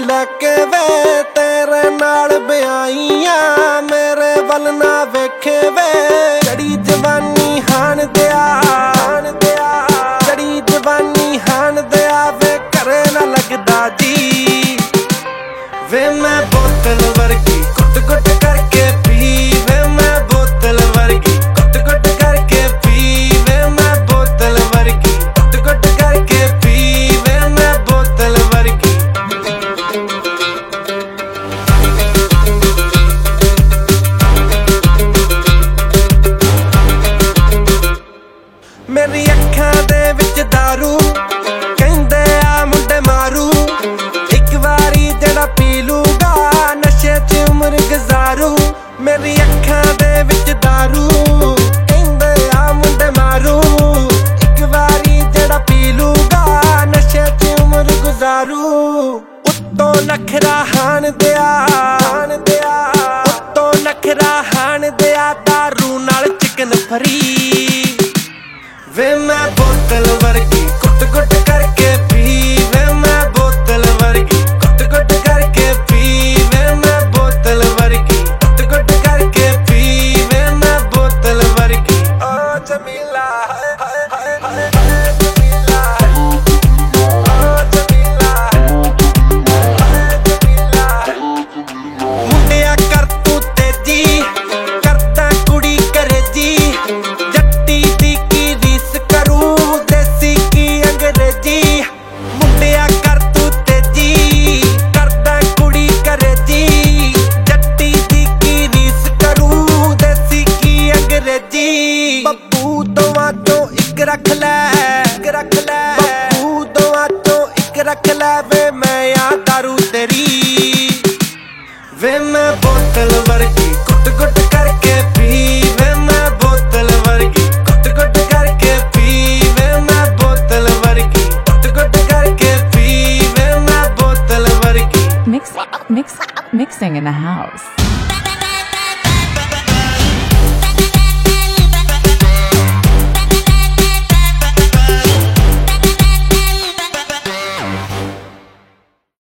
लैके वे तेरे नाल ब्याईया मेरे वल ना वेखे वे। चढ़ी जवानी हान दिया चढ़ी जवानी हान दिया वे करे ना लगदा जी। वे मैं बोतल वर्गी घुट घुट करके पी वे मैं बोतल वर्गी घुट घुट करके पी वे मैं बोतल वर्गी घुट घुट करके पी वे मैं बोतल वर्गी। मेरी अखां दे विच दारू कहंदे आ मुंडे मारू। एक बारी जड़ा पी लूगा नशे च उम्र गुजारू। मेरी अखां दे विच दारू कहंदे आ मुंडे मारू। एक बारी जड़ा पी लूगा नशे च उम्र गुजारू। उत्तों नखरा हान दिया उत्तों नखरा हान दिया दारू नाल चिकन फ्री। वे मैं बोतल वर्गी